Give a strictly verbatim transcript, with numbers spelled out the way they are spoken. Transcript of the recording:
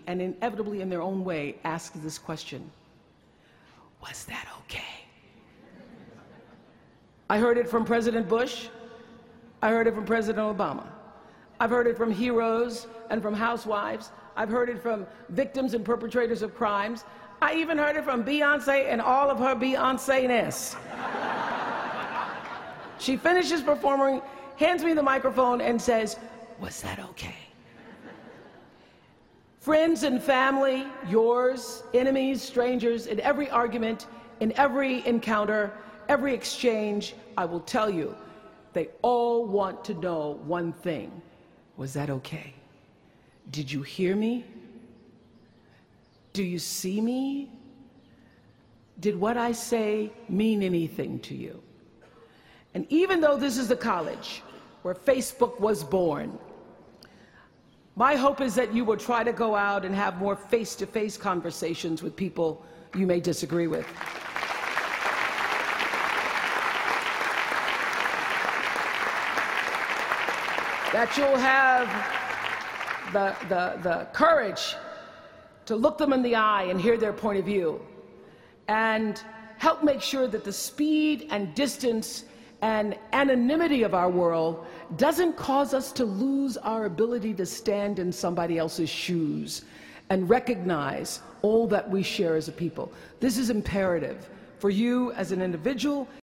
and inevitably in their own way, ask this question: was that okay? I heard it from President Bush. I heard it from President Obama. I've heard it from heroes and from housewives. I've heard it from victims and perpetrators of crimes. I even heard it from Beyonce and all of her Beyonce-ness. She finishes performing, hands me the microphone, and says, "Was that okay?" Friends and family, yours, enemies, strangers, in every argument, in every encounter, every exchange, I will tell you, they all want to know one thing: was that okay? Did you hear me? Do you see me? Did what I say mean anything to you? And even though this is the college where Facebook was born, my hope is that you will try to go out and have more face-to-face conversations with people you may disagree with. That you'll have the, the, the courage to look them in the eye and hear their point of view, and help make sure that the speed and distance and anonymity of our world doesn't cause us to lose our ability to stand in somebody else's shoes and recognize all that we share as a people. This is imperative for you as an individual